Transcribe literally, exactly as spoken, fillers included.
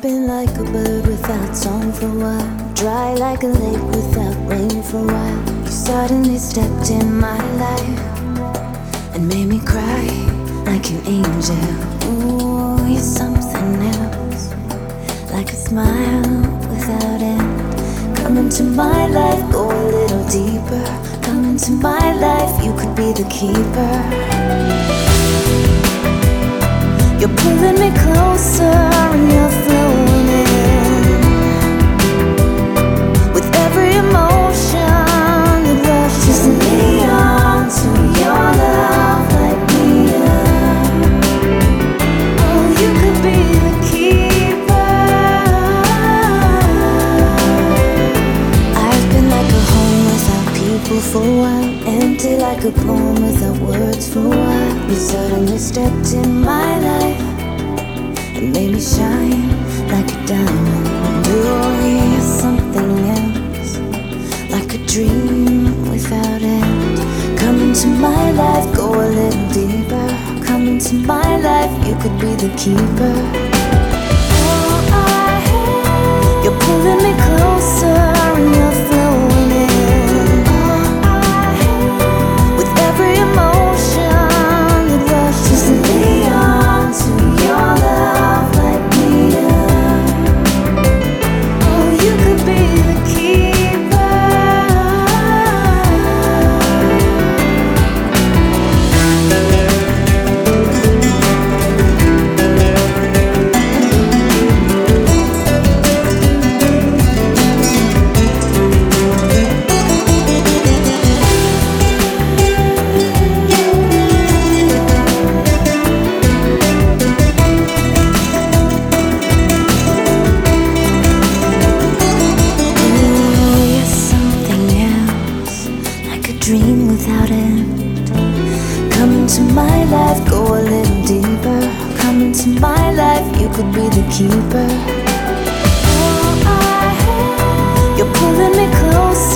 I've been like a bird without song for a while, dry like a lake without rain for a while. You suddenly stepped in my life and made me cry like an angel. Ooh, you're something else, like a smile without end. Come into my life, go a little deeper. Come into my life, you could be the keeper. You're pulling me closer and you're flowing in. With every emotion that rushes me on to your love, like me up. Oh, you could be the keeper. I've been like a home without people for a while, empty like a poem without words for a while. You suddenly stepped in my life and made me shine like a diamond. You're something else, like a dream without end. Come into my life, go a little deeper. Come into my life, you could be the keeper. Oh, I You're pulling me closer and you're flowing in. Oh, I With every emotion that rushes me on to your love, like me up. Oh, you could be the keeper. Dream without end. Come into my life, go a little deeper. Come into my life, you could be the keeper. Oh, I You're pulling me close.